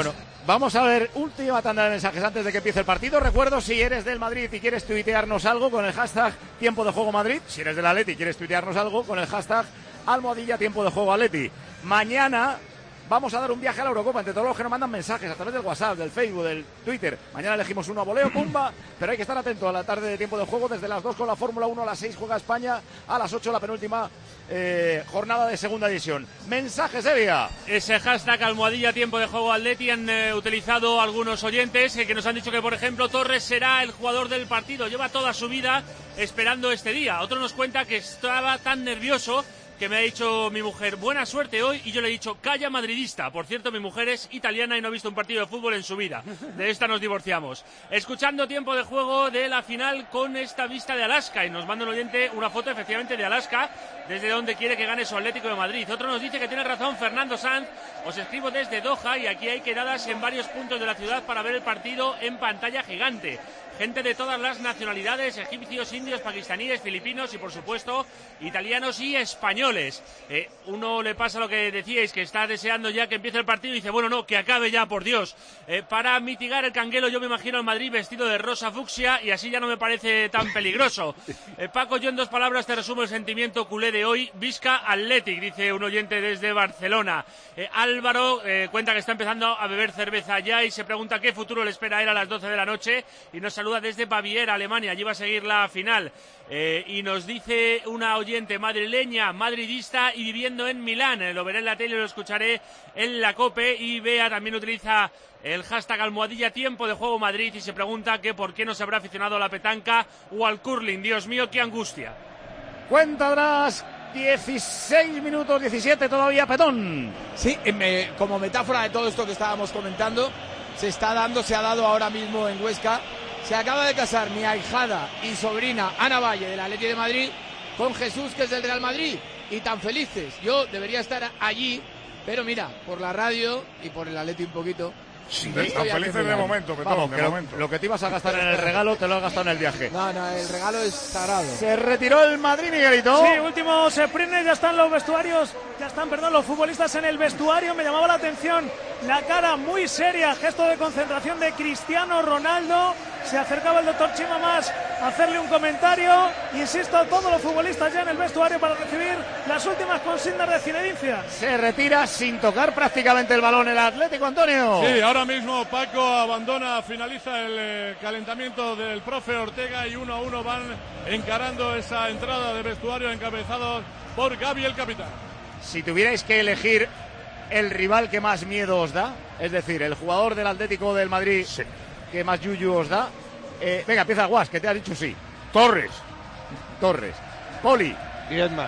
Vamos a ver, última tanda de mensajes antes de que empiece el partido. Recuerdo, si eres del Madrid y quieres tuitearnos algo con el hashtag Tiempo de Juego Madrid. Si eres del Atleti y quieres tuitearnos algo con el hashtag Almohadilla Tiempo de Juego Atleti. Mañana vamos a dar un viaje a la Eurocopa entre todos los que nos mandan mensajes a través del WhatsApp, del Facebook, del Twitter. Mañana elegimos uno a voleo, pumba, pero hay que estar atento a la tarde de Tiempo de Juego. Desde las dos con la Fórmula uno, a las seis juega España, a las ocho la penúltima eh, jornada de segunda división. Mensajes, Evia. Ese hashtag Almohadilla Tiempo de Juego Atleti han eh, utilizado algunos oyentes eh, que nos han dicho que, por ejemplo, Torres será el jugador del partido. Lleva toda su vida esperando este día. Otro nos cuenta que estaba tan nervioso que me ha dicho mi mujer, buena suerte hoy, y yo le he dicho, calla madridista. Por cierto, mi mujer es italiana y no ha visto un partido de fútbol en su vida. De esta nos divorciamos. Escuchando Tiempo de Juego de la final con esta vista de Alaska, y nos manda un oyente una foto efectivamente de Alaska, desde donde quiere que gane su Atlético de Madrid. Otro nos dice que tiene razón Fernando Sanz, os escribo desde Doha y aquí hay quedadas en varios puntos de la ciudad para ver el partido en pantalla gigante. Gente de todas las nacionalidades, egipcios, indios, pakistaníes, filipinos y, por supuesto, italianos y españoles. Eh, uno le pasa lo que decíais, que está deseando ya que empiece el partido y dice, bueno, no, que acabe ya, por Dios. Eh, para mitigar el canguelo, yo me imagino al Madrid vestido de rosa fucsia y así ya no me parece tan peligroso. Eh, Paco, yo en dos palabras te resumo el sentimiento culé de hoy. Visca Athletic, dice un oyente desde Barcelona. Eh, Álvaro eh, cuenta que está empezando a beber cerveza ya y se pregunta qué futuro le espera a él a las doce de la noche y nos saluda desde Baviera, Alemania. Allí va a seguir la final. Eh, y nos dice una oyente madrileña, madridista y viviendo en Milán. Eh, lo veré en la tele y lo escucharé en la COPE. Y Bea también utiliza el hashtag Almohadilla Tiempo de Juego Madrid y se pregunta que por qué no se habrá aficionado a la petanca o al curling. Dios mío, qué angustia. Cuenta atrás, dieciséis minutos, diecisiete todavía, Petón. Sí, me, como metáfora de todo esto que estábamos comentando, se está dando, se ha dado ahora mismo en Huesca. Se acaba de casar mi ahijada y sobrina Ana Valle del Atleti de Madrid con Jesús, que es del Real Madrid, y tan felices. Yo debería estar allí, pero mira, por la radio y por el Atleti un poquito. Sí, tan felices de momento, Petón, Vamos, de que lo, momento. lo que te ibas a gastar en el regalo te lo has gastado en el viaje. No, no, el regalo es sagrado. Se retiró el Madrid, Miguelito. Sí, últimos sprints, ya están los vestuarios, ya están, perdón, los futbolistas en el vestuario. Me llamaba la atención la cara muy seria, gesto de concentración de Cristiano Ronaldo. Se acercaba el doctor Chima más a hacerle un comentario. Insisto, todos los futbolistas ya en el vestuario para recibir las últimas consignas de Zinedine Zidane. Se retira sin tocar prácticamente el balón el Atlético, Antonio. Sí, ahora mismo Paco abandona, finaliza el eh, calentamiento del profe Ortega y uno a uno van encarando esa entrada de vestuario encabezado por Gaby, el capitán. Si tuvierais que elegir el rival que más miedo os da, es decir, el jugador del Atlético del Madrid sí. que más yuyu os da, eh, venga, empieza Guas, que te has dicho sí. Torres. Torres. Poli. Griezmann.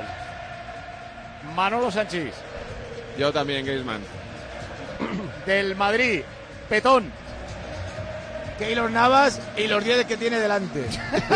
Manolo Sanchís. Yo también, Griezmann. Del Madrid, Petón. Keylor Navas y los diez que tiene delante.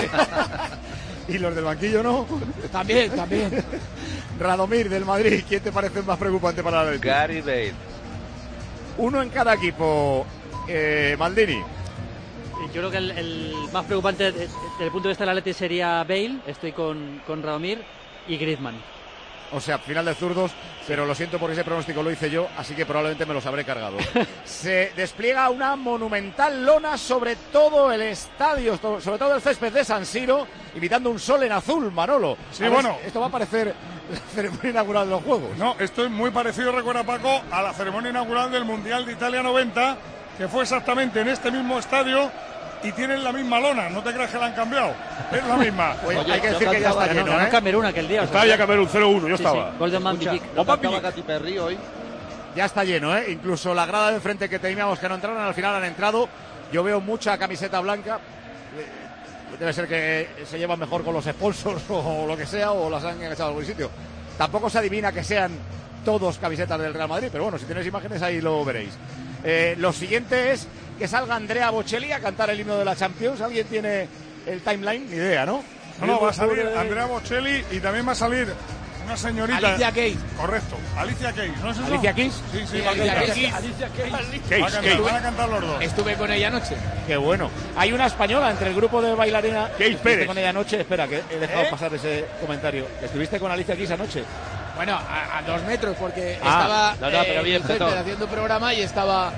Y los del banquillo, ¿no? También, también. Radomir, del Madrid, ¿quién te parece más preocupante para la Leti? Gary Bale. Uno en cada equipo. Eh, Maldini. Yo creo que el, el más preocupante desde el punto de vista del Atleti sería Bale, estoy con, con Radomir, y Griezmann. O sea, final de zurdos, pero lo siento porque ese pronóstico lo hice yo, así que probablemente me los habré cargado. Se despliega una monumental lona sobre todo el estadio, sobre todo el césped de San Siro, imitando un sol en azul, Manolo. Sí, ver, bueno. Esto va a parecer la ceremonia inaugural de los Juegos. No, esto es muy parecido, recuerda Paco, a la ceremonia inaugural del Mundial de Italia noventa, que fue exactamente en este mismo estadio. Y tienen la misma lona, no te creas que la han cambiado. Es la misma. Oye, Oye, hay que decir que ya está lleno, ganó ¿eh? Camerún aquel día. Estaba ya Camerún cero uno, yo sí, estaba. Sí. Golden Man Villic. Katy Perry hoy. Ya está lleno, ¿eh? Incluso la grada de enfrente que teníamos que no entraron, al final han entrado. Yo veo mucha camiseta blanca. Debe ser que se llevan mejor con los sponsors o lo que sea, o las han echado a algún sitio. Tampoco se adivina que sean todos camisetas del Real Madrid, pero bueno, si tenéis imágenes ahí lo veréis. Eh, lo siguiente es que salga Andrea Bocelli a cantar el himno de la Champions. ¿Alguien tiene el timeline? Ni idea, ¿no? No, no, va a salir Andrea Bocelli y también va a salir una señorita. Alicia Keys. Correcto, Alicia Keys, ¿no es eso? ¿Alicia Keys? Sí, sí, sí, va a Alicia cantar. Keys. Alicia Keys. Keys, Va a cantar, Keys. van a cantar los dos. Estuve con ella anoche. Qué bueno. Hay una española entre el grupo de bailarina. Keys Pérez. Con ella anoche. Espera, que he dejado ¿Eh? pasar ese comentario. ¿Estuviste con Alicia Keys anoche? Bueno, a, a dos metros, porque Ah, estaba no, no, pero eh, bien, en el césped Petón. haciendo un programa y estaba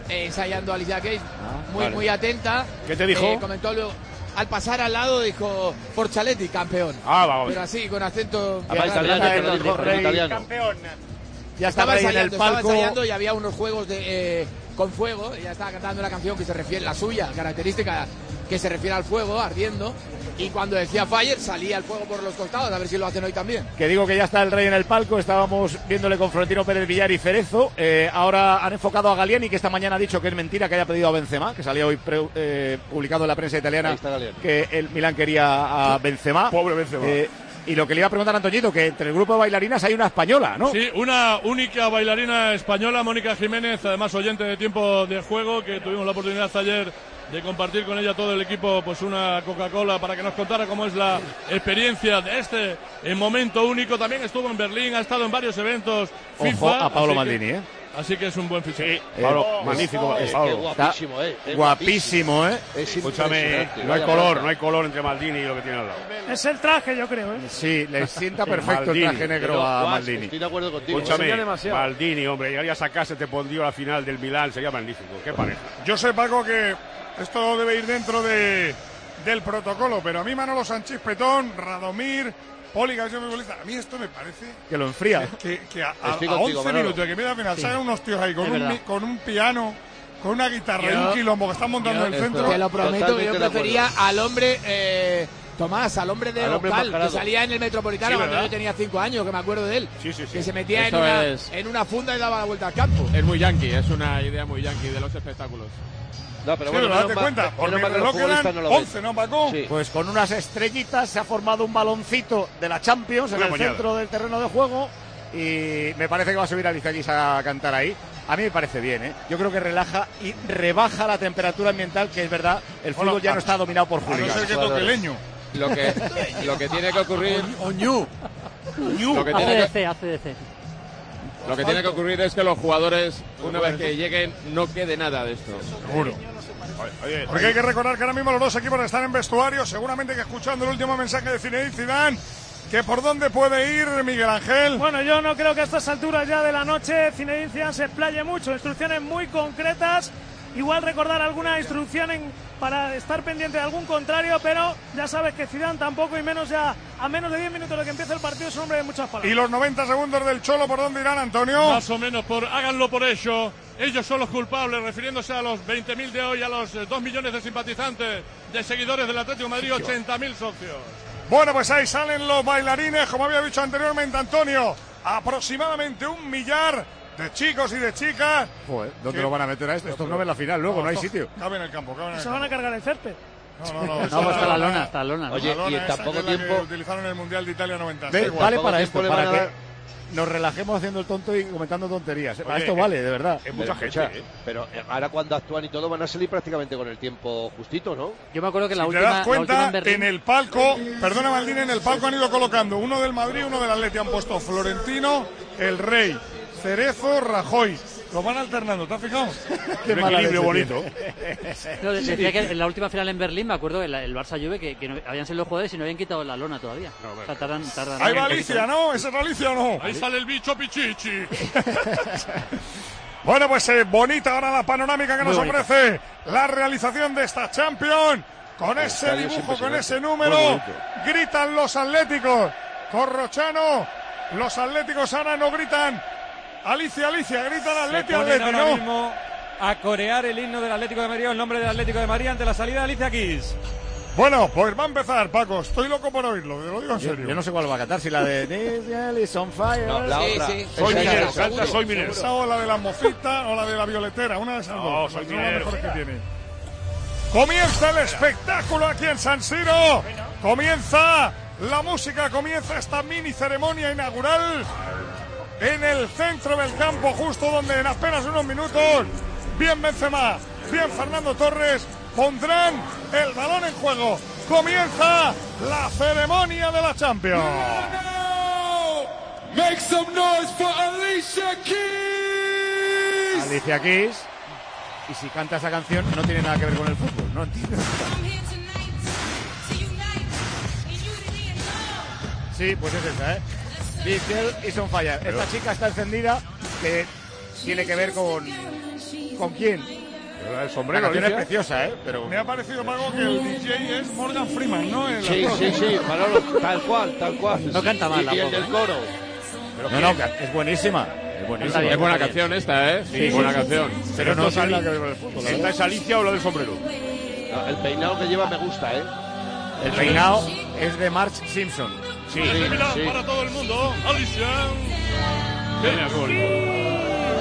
eh, ensayando a Alicia Keys, Ah, muy, vale. muy atenta. ¿Qué te dijo? Eh, comentó luego, al pasar al lado dijo Forchaletti, campeón. Ah, vamos. Pero así, con acento... Ah, para italiano, Rey, perdón, dijo Rey, italiano. campeón. Ya está estaba Rey en el ensayando, estaba palco. ensayando y había unos juegos de, eh, con fuego. Ella estaba cantando una canción que se refiere, la suya, característica que se refiere al fuego, ardiendo. Y cuando decía Fire, salía el fuego por los costados, a ver si lo hacen hoy también. Que digo que ya está el Rey en el palco, estábamos viéndole con Florentino Pérez Villar y Cerezo. Eh, ahora han enfocado a Galliani, que esta mañana ha dicho que es mentira que haya pedido a Benzema, que salía hoy pre- eh, publicado en la prensa italiana Ahí está Galliani. que el Milán quería a Benzema. Pobre Benzema. Eh, y lo que le iba a preguntar a Antoñito, que entre el grupo de bailarinas hay una española, ¿no? Sí, una única bailarina española, Mónica Jiménez, además oyente de Tiempo de Juego, que tuvimos la oportunidad ayer de compartir con ella todo el equipo pues una Coca-Cola para que nos contara cómo es la experiencia de este eh, momento único. También estuvo en Berlín, ha estado en varios eventos FIFA. Ojo a Paolo así Maldini, que, ¿eh? Así que es un buen fichaje. Sí, Pablo, Eh, magnífico. es- Pablo. Qué guapísimo, eh. Es Guapísimo, ¿eh? Es Escúchame, impresionante, no hay vaya color, cosa. no hay color entre Maldini y lo que tiene al lado. Es el traje, yo creo, ¿eh? Sí, le sienta perfecto Maldini. el traje negro Pero, a Guas, Maldini. Estoy de acuerdo contigo. Escúchame, Enseña demasiado. Maldini, hombre, llegaría a sacarse, te pondría a la final del Milán, sería magnífico. Qué pareja. Yo sé, Paco, que esto debe ir dentro de, del protocolo, pero a mí Manolo Sánchez Petón, Radomir, Poli, que es mi futbolista, a mí esto me parece Que lo enfría. que, que a, a- Estoy a contigo, once Manolo. minutos de que media final Sí. salgan unos tíos ahí con Es un, verdad. mi- con un piano, con una guitarra y Yo- un quilombo que están montando Yo en el centro. te lo prometo, Totalmente yo de prefería al hombre, eh, Tomás, al hombre de Al hombre local, que enmascarado. salía en el Metropolitano Sí, cuando ¿verdad? yo tenía cinco años, que me acuerdo de él. Sí, sí, sí. Que se metía en Eso una, es- en una funda y daba la vuelta al campo. Es muy yankee, es una idea muy yankee de los espectáculos. No, pero Sí, bueno, pero date menos cuenta, mal- por menos mi mal que reloj los futbolistas quedan no lo ven. once, ¿no, Paco? Sí. Pues con unas estrellitas se ha formado un baloncito de la Champions en Una el moñada. centro del terreno de juego y me parece que va a subir Alicia Keys a cantar ahí. A mí me parece bien, ¿eh? Yo creo que relaja y rebaja la temperatura ambiental, que es verdad, el fútbol Bueno, ya a- no está dominado por A no ser hooligans. que toque leño. Lo que, lo que tiene que ocurrir, Oñu. lo que tiene que, A C D C, A C D C. lo que tiene que ocurrir es que los jugadores, una vez que lleguen, no quede nada de esto. Seguro. Oye, Porque hay que recordar que ahora mismo los dos equipos están en vestuario, seguramente que escuchando el último mensaje de Zinedine Zidane, que por dónde puede ir Miguel Ángel. Bueno, yo no creo que a estas alturas ya de la noche Zinedine Zidane se explaye mucho. Instrucciones muy concretas. Igual recordar alguna instrucción en, para estar pendiente de algún contrario, pero ya sabes que Zidane tampoco, y menos ya a menos de diez minutos de que empiece el partido, es un hombre de muchas palabras. Y los noventa segundos del Cholo, ¿por dónde irán, Antonio? Más o menos, por háganlo por ello. Ellos son los culpables, refiriéndose a los veinte mil de hoy, a los eh, dos millones de simpatizantes, de seguidores del Atlético de Madrid, ochenta mil socios. Bueno, pues ahí salen los bailarines, como había dicho anteriormente Antonio, aproximadamente un millar de chicos y de chicas. Joder, ¿dónde ¿Qué? lo van a meter a esto? Estos no ven la final luego, no hay esto- sitio. Cabe en el campo, cabe en el Se van a campo. cargar el césped. No, no, no. No, esa pues está es la lona, está la lona. ¿no? Oye, la lona y en tan esa, poco que es la que tiempo- utilizaron en el Mundial de Italia noventa. Ve, Sí, bueno. vale poco para tiempo esto, le para van a que dar- nos relajemos haciendo el tonto y comentando tonterías. Para Oye, esto eh, vale, de verdad. es mucha Pero, gente, escucha, ¿eh? pero eh, ahora cuando actúan y todo van a salir prácticamente con el tiempo justito, ¿no? Yo me acuerdo que la Si te última, das la última cuenta, en Berlín. en el palco, perdona Maldini, en el palco han ido colocando uno del Madrid, uno del Atleti, han puesto Florentino, el Rey, Cerezo, Rajoy. Lo van alternando, ¿te has fijado? Qué Un mala equilibrio leche, bonito. No, de- decía que en la última final en Berlín, me acuerdo, el, el Barça Juve, que, que no- habían sido los jugadores y no habían quitado la lona todavía. O sea, tardan, tardan Ahí un va poquito. Alicia, ¿no? ¿Esa es Alicia o no? Ahí sale el bicho Pichichi. Bueno, pues eh, bonita ahora la panorámica que Muy nos bonita. ofrece la realización de esta Champions. Con ese estadio es dibujo, con impresionante. ese Muy número, bonito. gritan los atléticos. Corrochano, los atléticos ahora no gritan. Alicia, Alicia, gritan Se Atleti, ponen Atleti, ahora ¿no? mismo a corear el himno del Atlético de Madrid, o el nombre del Atlético de Madrid ante la salida de Alicia Keys. Bueno, pues va a empezar, Paco. Estoy loco por oírlo, te lo digo en Yo, serio. yo no sé cuál va a cantar, si la de This girl is on fire. No, la Sí, otra. sí. Soy Esa minero, es- canta Soy minero. Esa o la de la mocita o la de la violetera, una de esas No, dos. soy Son las minero. mejores que tiene. Comienza el espectáculo aquí en San Siro. Comienza la música, comienza esta mini ceremonia inaugural en el centro del campo, justo donde en apenas unos minutos, bien Benzema, bien Fernando Torres, pondrán el balón en juego. Comienza la ceremonia de la Champions. Make some noise for Alicia Keys. Alicia Keys. Y si canta esa canción no tiene nada que ver con el fútbol, no entiendo. Sí, pues es esa, ¿eh? This girl is on fire. Esta chica está encendida, que tiene que ver con... ¿Con quién? El sombrero, la canción es Alicia. preciosa, ¿eh? Pero... Me ha parecido, Paco, que el D J es Morgan Freeman, ¿no? El Sí, actor. sí, sí, Manolo, tal cual, tal cual. No canta mal, Y, y el tampoco, del coro. No, no, es buenísima. Es buenísima. Es buena canción esta, ¿eh? Sí, buena sí, canción. Pero Pero no no tiene sale- nada que ver con el fútbol. la ¿Esta verdad. es Alicia o lo del sombrero? No, el peinado que lleva me gusta, ¿eh? El peinado es de Marge Simpson. Sí, Este sí, mira, sí. para todo el mundo, Alicia. Mira, qué bonito.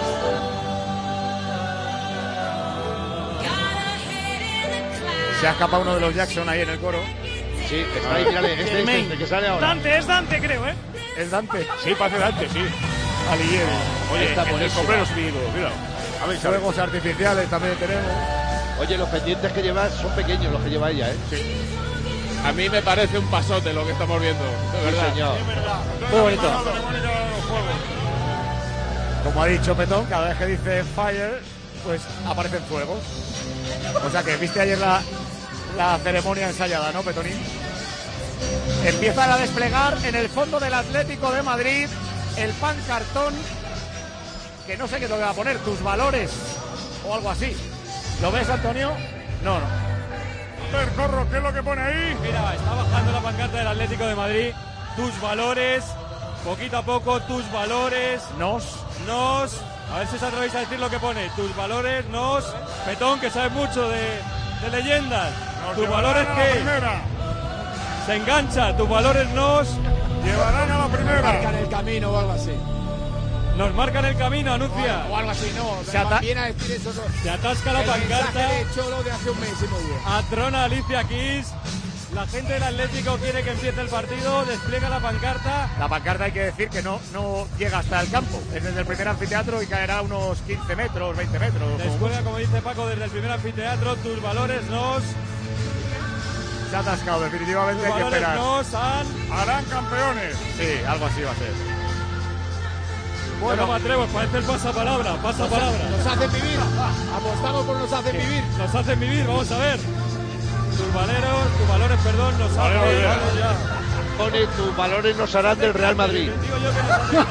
Se ha escapado uno de los Jackson ahí en el coro. Sí, está ahí, mírale, este, este, este que sale ahora. Dante, es Dante, creo, ¿eh? Es Dante. Sí, parece Dante, sí. Aliero. Oye, Está el del buenísima. sombrero es mi ídolo, mira. A ver, ¿sabes? Fuegos artificiales también tenemos. Oye, los pendientes que llevas son pequeños los que lleva ella, ¿eh? Sí. A mí me parece un pasote lo que estamos viendo, de Sí, verdad. señor. Muy bonito. Como ha dicho Petón, cada vez que dice fire, pues aparecen fuegos. O sea que viste ayer la, la ceremonia ensayada, ¿no, Petonín? Empiezan a desplegar en el fondo del Atlético de Madrid el pancartón, que no sé qué es lo que va a poner, tus valores o algo así. ¿Lo ves, Antonio? No, no. A ver, Corro, ¿qué es lo que pone ahí? Mira, está bajando la pancarta del Atlético de Madrid. Tus valores, poquito a poco, tus valores. Nos. Nos. A ver si os atrevéis a decir lo que pone. Tus valores, nos. Petón, que sabe mucho de, de leyendas. Nos Tus llevarán valores a la que primera. se engancha. Tus valores nos. Llevarán a la primera. Marcan el camino o algo así. Nos marcan el camino, anuncia. O algo así, no. Se ata- Viene a decir eso. No. Se atasca la El pancarta. mensaje de Cholo de hace un mes y medio. Atrona Alicia Keys. La gente del Atlético quiere que empiece el partido. Despliega la pancarta. La pancarta hay que decir que no, no llega hasta el campo. Es desde el primer anfiteatro y caerá unos quince metros, veinte metros. como Descuelga, mucho. como dice Paco, desde el primer anfiteatro. Tus valores nos. Se ha atascado, definitivamente Tus hay que valores esperar. nos han. Harán campeones. Sí, algo así va a ser. Bueno, no me atrevo, parece el pasapalabra, pasapalabra. Nos hacen vivir. Apostamos por nos hacen vivir. Nos hacen vivir, vamos a ver. Tus valeros, tus valores, perdón, nos hacen. Valero, valero. Vamos ya. Pone tus valores nos harán del Real Madrid. Digo yo que nos hacen-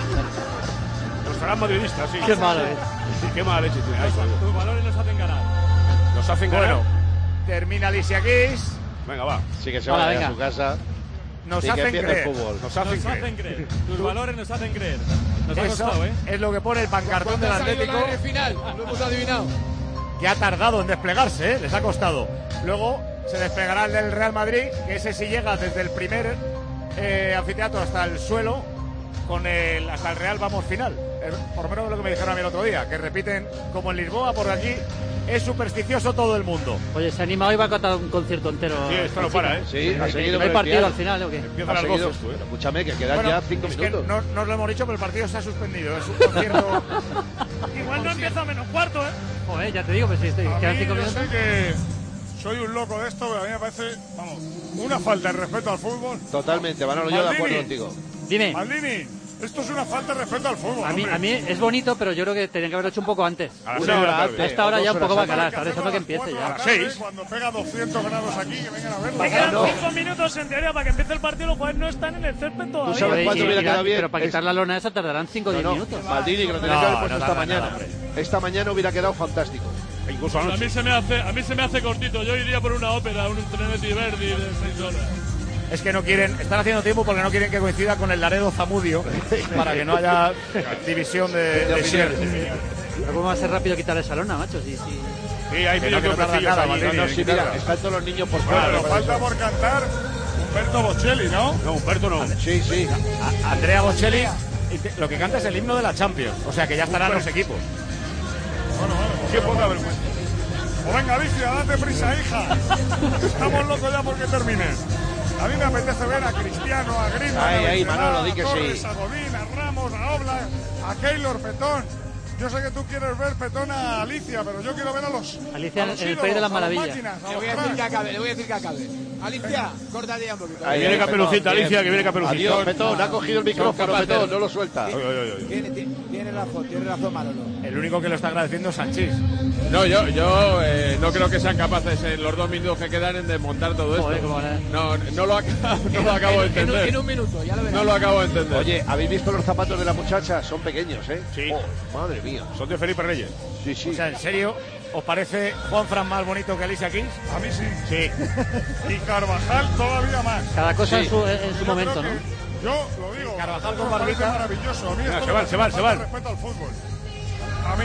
Los harán madridistas, sí. Qué malo es. Sí, qué mala leche tiene. Ahí está. Tus valores nos hacen ganar. Nos hacen ganar. Bueno, termina Alicia Keys. Venga, va. Sí que se Hola, vaya venga. a su casa. Nos y que hacen empiece creer. el fútbol. Nos hacen Nos creer. hacen creer. Tus valores nos hacen creer. Nos ha Eso costado, ¿eh? es lo que pone el pancartón del ¿Cuándo ha salido Atlético, la N final? Lo hemos adivinado. que ha tardado en desplegarse, ¿eh? Les ha costado. Luego se desplegará el del Real Madrid, que ese sí llega desde el primer eh, anfiteatro hasta el suelo, con el hasta el Real Vamos final. Eh, por lo menos lo que me dijeron a mí el otro día, que repiten como en Lisboa, por aquí es supersticioso todo el mundo. Oye, se anima hoy, va a cantar un concierto entero. Sí, esto no para, ¿eh? Sí, ha seguido ¿No con hay el partido piano. al final o qué? Empiezan Ha las seguido. voces, tú, ¿eh? Escúchame, que quedan Bueno, ya cinco es minutos. que no, no os lo hemos dicho, pero el partido se ha suspendido. Es un concierto. Igual no empieza a menos cuarto, ¿eh? Joder, ya te digo, pues sí, estoy, A quedan mí, cinco yo minutos. sé que soy un loco de esto, pero a mí me parece, vamos, una falta de respeto al fútbol. Totalmente, Manolo, yo de acuerdo Maldini. contigo. Dime, Maldini, esto es una falta de respeto al fútbol. a mí, hombre. a mí es bonito, pero yo creo que tenían que haberlo hecho un poco antes. A las Una seis de la hora tarde. antes. A esta hora o ya dos un poco va a horas calar, Hay que está dejando que hacerlo a empiece las ya. cuatro de la tarde, seis. Cuando pega doscientos grados aquí, que vengan a verlo. Le quedan no. cinco minutos en teoría para que empiece el partido. Los jugadores no están en el césped todavía. sabes Joder, cuánto y- hubiera y- quedado bien? Pero para Es- quitar la lona esa tardarán cinco o No, diez no, minutos. Maldini, que lo tenía No, que haber no puesto esta tarda mañana. nada, hombre. Esta mañana hubiera quedado fantástico. E incluso A mí anoche. se me hace, a mí se me hace cortito. Yo iría por una ópera, un Trenetti Verdi de seis horas. Es que no quieren, están haciendo tiempo porque no quieren que coincida con el Laredo Zamudio para que no haya división de, de share. Pero ¿cómo va a ser rápido quitar esa lona, macho? Sí, sí. Sí, hay Que no, medio que no tarda hombrecillos nada, allí. Maldini. No, no, sí, mira, quitarla. están todos los niños por Bueno, fuera. pero para falta eso. por cantar Humberto Bocelli, ¿no? No, Humberto no. Sí, sí. A- Andrea Bocelli, y te- lo que canta es el himno de la Champions, o sea que ya estarán los equipos. Bueno, bueno. Qué poca vergüenza. Pues venga, Alicia, date prisa, hija. Estamos locos ya porque termine. A mí me apetece ver a Cristiano, a Griezmann, Ahí, a ahí, Benzema, Manolo, di a que Torres, sí. a Godín, a Ramos, a Oblak, a Keylor, Petón. Yo sé que tú quieres ver, Petón, a Alicia, pero yo quiero ver a los Alicia a los en el ídolos, País de las a las Maravillas. máquinas, a Le los voy a decir que cracks. acabe, le voy a decir que acabe. Alicia, córtate ya un poquito. Ahí, viene ahí, Caperucita, Petón, Alicia, bien. que viene Caperucita. Adiós, Petón, ha cogido el micrófono, Petón, no lo suelta. Oye, oye, oye. Tiene, tiene, tiene razón, tiene razón Manolo. El único que lo está agradeciendo es Sanchís. No, yo, yo eh, no creo que sean capaces en los dos minutos que quedan en desmontar todo esto. Joder, cómo van a- No, no lo, acabo, no lo acabo de En, en un, entender. en un minuto, ya lo verás. No lo acabo de entender. Oye, ¿habéis visto los zapatos de la muchacha? Son pequeños, ¿eh? Sí. Oh, madre mía. Son de Felipe Reyes. Sí, sí. O sea, en serio, ¿Os parece Juanfran más bonito que Alicia Keys? A mí sí. Sí. Y Carvajal todavía más. Cada cosa Sí. en su, en su Yo momento, creo ¿no? que- Yo lo digo. Carvajal esto con me parece barbita. maravilloso. A mí Mira, esto se me van, se van, falta se van. respeto al fútbol. A mí.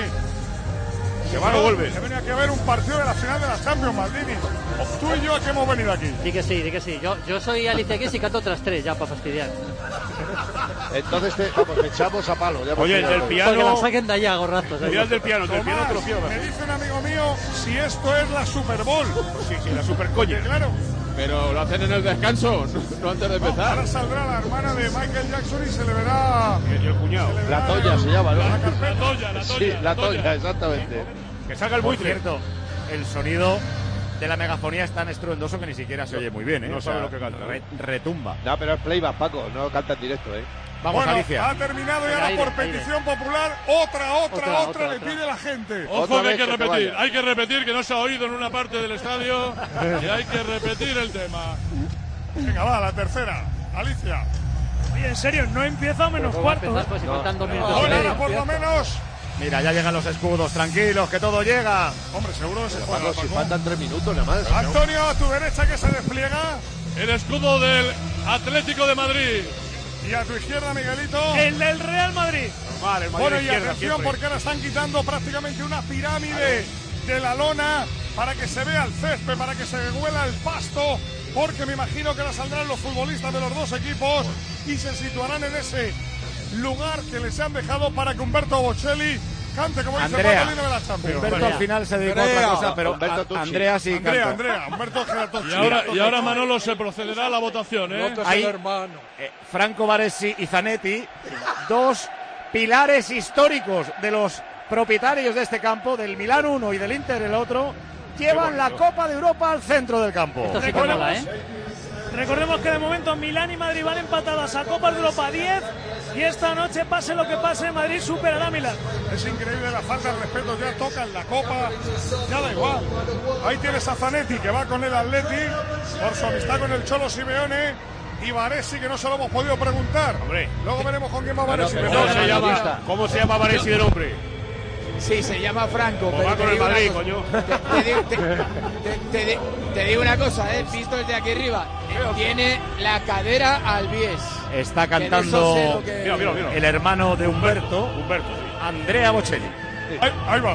Se van o vuelven. Que venía que ver un partido de la final de la Champions, Maldini. Tú y yo, ¿a qué hemos venido aquí? Di que sí, di que sí. Yo, yo soy Alicia Keys y canto otras tres ya para fastidiar. Entonces, te, vamos, me echamos a palo. Ya Oye, el del piano. Porque la saquen de allá, gorrazos. Mira el del piano, el del piano te lo quiero Me ver. dice un amigo mío si esto es la Super Bowl. Sí, sí, la super coña. Que claro, Pero lo hacen en el descanso, no, no antes de ahora empezar. saldrá la hermana de Michael Jackson y se le verá. Y el cuñado. se le verá La Toya se llama, ¿no? la La carpeta. toya, la toya. Sí, la Toya, exactamente. Que salga el Por buitre. cierto, el sonido de la megafonía es tan estruendoso que ni siquiera se oye muy bien, ¿eh? No O sea, sabe lo que canta, re- retumba. No, pero es playback, Paco, no canta en directo, ¿eh? Vamos, Bueno, Alicia. ha terminado y Venga, ahora aire, por aire. petición popular, otra, otra, Otra, otra, otra, le otra. pide la gente. Ojo Otra que hay vez que que te repetir, vaya. hay que repetir que no se ha oído en una parte del estadio y hay que repetir el tema. Venga, va, la tercera. Alicia. Oye, en serio, no empieza a menos ¿Cómo va a cuarto. empezar? ¿eh? Pues si faltan dos minutos. Ahora, y medio. ahora por lo menos. Mira, ya llegan los escudos, tranquilos, que todo llega. Hombre, seguro que se juega. Paco, si Paco. faltan tres minutos nada más. Antonio, a tu derecha que se despliega. El escudo del Atlético de Madrid. Y a tu izquierda, Miguelito. El del Real Madrid. Vale, el Madrid Bueno, a y la izquierda atención siempre. porque ahora están quitando prácticamente una pirámide de la lona para que se vea el césped, para que se huela el pasto, porque me imagino que ahora saldrán los futbolistas de los dos equipos y se situarán en ese lugar que les han dejado para que Humberto Bocelli cante, como dice Andrea. Paco, el himno de la Champions. Humberto al final se dedicó a otra Andrea. cosa, pero Humberto a- Tucci. Andrea sí Andrea, canta. Andrea, Humberto Geratocci. Y ahora, y ahora Manolo se procederá a la votación, ¿eh? Ahí, eh, Franco Baresi y Zanetti, dos pilares históricos de los propietarios de este campo, del Milán uno y del Inter el otro, llevan la Copa de Europa al centro del campo. Esto sí que mola, ¿eh? Recordemos que de momento Milán y Madrid van empatadas a Copa de Europa diez y esta noche, pase lo que pase, Madrid superará a Milán. Es increíble la falta de respeto, ya tocan la copa, ya da igual. Ahí tienes a Zanetti que va con el Atleti por su amistad con el Cholo Simeone y Baresi que no se lo hemos podido preguntar. Hombre. Luego veremos con quién va Bueno, Baresi. pero pero- ¿Cómo se llama, ¿Cómo se llama Varesi de nombre? Sí, se llama Franco. Pues pero va te con el digo una Madrid, cosa. coño. Te, te digo- te- te- te di- te digo una cosa, eh, visto desde aquí arriba. eh, Tiene la cadera al bies. Está Que de eso sé cantando lo que- Mira, mira, mira. el hermano de Humberto, Humberto, sí. Andrea Bocelli. Ahí, ahí va.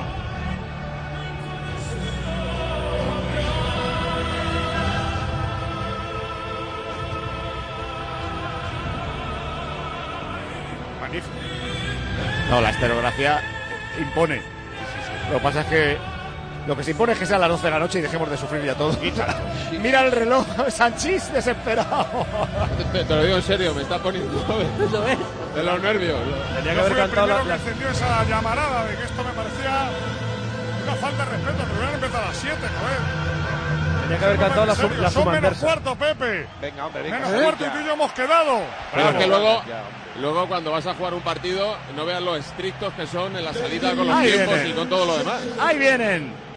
Magnífico. No, la estereografía impone. Lo que pasa es que lo que se impone es que sea a las doce de la noche y dejemos de sufrir ya todos. Mira el reloj, Sanchís desesperado. Te, te lo digo en serio, me está poniendo ¿Lo ves? de los nervios. Yo fui el primero que encendió esa llamarada de que esto me parecía una falta de respeto. Que hubieran empezado a las siete, joder. Tenía que haber cantado la, En sub, serio, la Son menos subanversa. cuarto, Pepe. Venga, hombre, venga. Menos cuarto y tú y yo hemos quedado. Pero es que luego, luego cuando vas a jugar un partido, no veas lo estrictos que son en la salida con los Ahí tiempos viene. y con todo lo demás. Ahí vienen.